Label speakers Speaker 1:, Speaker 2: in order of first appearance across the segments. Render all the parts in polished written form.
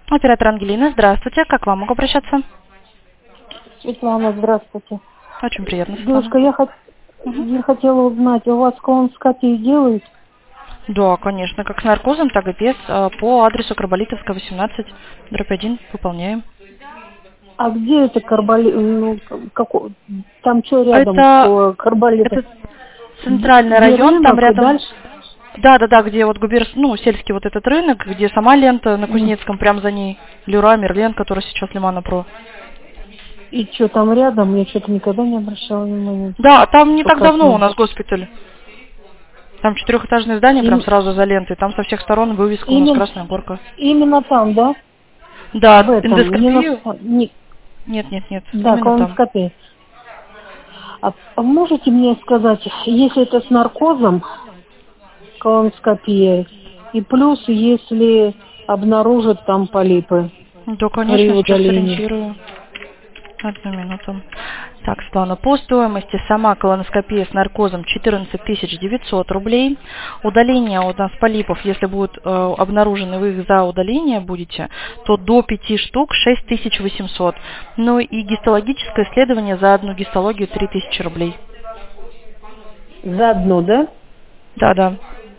Speaker 1: Оператор Ангелина, здравствуйте. Как к вам могу обращаться?
Speaker 2: Светлана, здравствуйте.
Speaker 1: Очень приятно, Светлана.
Speaker 2: Девушка,
Speaker 1: Мгм.
Speaker 2: я хотела узнать, у вас колоноскопию делают?
Speaker 1: Да, конечно, как с наркозом, так и без. По адресу Карболитовская, 18/1 выполняем.
Speaker 2: А где это там что рядом
Speaker 1: Это,
Speaker 2: с Карболитом?
Speaker 1: это центральный
Speaker 2: Где
Speaker 1: район, там
Speaker 2: рынок и
Speaker 1: рядом...
Speaker 2: дальше?
Speaker 1: Да, где вот сельский вот этот рынок, где сама лента на
Speaker 2: М.
Speaker 1: Кузнецком, прям за ней. Люра, Мерлен, который сейчас Лимана Про.
Speaker 2: И что там рядом? Я что-то никогда не обращала внимания.
Speaker 1: Да, там не
Speaker 2: По
Speaker 1: так давно у
Speaker 2: красному.
Speaker 1: нас госпиталь. Там 4-этажное здание, прям
Speaker 2: Им-
Speaker 1: сразу за лентой. Там со всех сторон вывеска у нас
Speaker 2: Именно,
Speaker 1: красная горка.
Speaker 2: именно там, да? В
Speaker 1: Да,
Speaker 2: этом, не на...
Speaker 1: эндоскопию?
Speaker 2: не-
Speaker 1: Нет,
Speaker 2: да,
Speaker 1: именно там.
Speaker 2: колоноскопия. А можете мне сказать, если это с наркозом, колоноскопия, и плюс, если обнаружат там полипы
Speaker 1: Да,
Speaker 2: при
Speaker 1: конечно, сейчас
Speaker 2: удалении.
Speaker 1: сориентирую. Одну минуту. Так, Светлана, по стоимости сама колоноскопия с наркозом 14 900 рублей. Удаление у нас полипов, если будут обнаружены, вы их за удаление будете, то до 5 штук 6800. Ну и гистологическое исследование за одну гистологию 3000 рублей.
Speaker 2: Заодно, да?
Speaker 1: Да.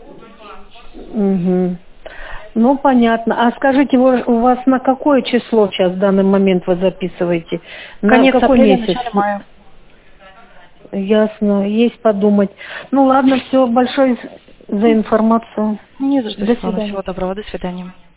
Speaker 2: Угу. Ну, понятно. А скажите, у вас на какое число сейчас в данный момент вы записываете? На
Speaker 1: Конец
Speaker 2: какой
Speaker 1: апреля,
Speaker 2: месяц?
Speaker 1: начало мая.
Speaker 2: Ясно, есть подумать. Ну, ладно, все, большое за информацию.
Speaker 1: Не за что,
Speaker 2: До
Speaker 1: Светлана.
Speaker 2: свидания.
Speaker 1: Всего доброго. До свидания.